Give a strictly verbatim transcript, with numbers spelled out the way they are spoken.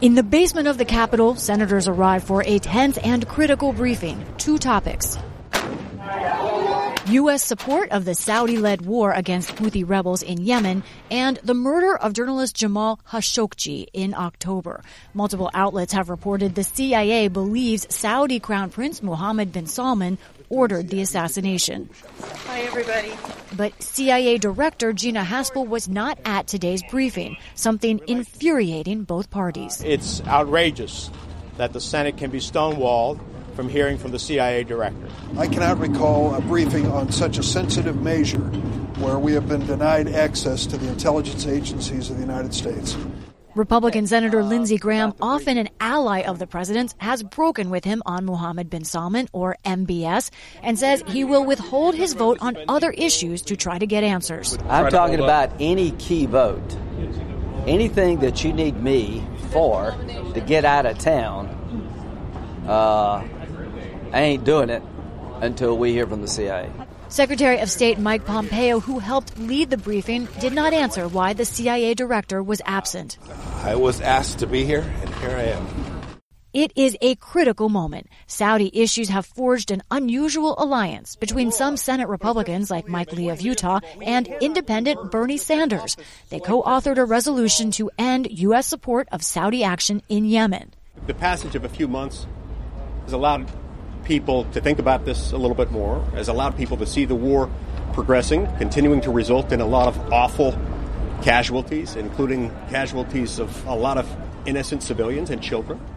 In the basement of the Capitol, senators arrived for a tense and critical briefing. Two topics. U S support of the Saudi-led war against Houthi rebels in Yemen and the murder of journalist Jamal Khashoggi in October. Multiple outlets have reported the C I A believes Saudi Crown Prince Mohammed bin Salman ordered the assassination. Hi, everybody. But C I A Director Gina Haspel was not at today's briefing, something infuriating both parties. It's outrageous that the Senate can be stonewalled from hearing from the C I A director. I cannot recall a briefing on such a sensitive measure where we have been denied access to the intelligence agencies of the United States. Republican Senator Lindsey Graham, often an ally of the president's, has broken with him on Mohammed bin Salman, or M B S, and says he will withhold his vote on other issues to try to get answers. I'm talking about any key vote. Anything that you need me for to get out of town, uh, I ain't doing it until we hear from the C I A. Secretary of State Mike Pompeo, who helped lead the briefing, did not answer why the C I A director was absent. I was asked to be here, and here I am. It is a critical moment. Saudi issues have forged an unusual alliance between some Senate Republicans like Mike Lee of Utah and independent Bernie Sanders. They co-authored a resolution to end U S support of Saudi action in Yemen. The passage of a few months has allowed people to think about this a little bit more, has allowed people to see the war progressing, continuing to result in a lot of awful casualties, including casualties of a lot of innocent civilians and children.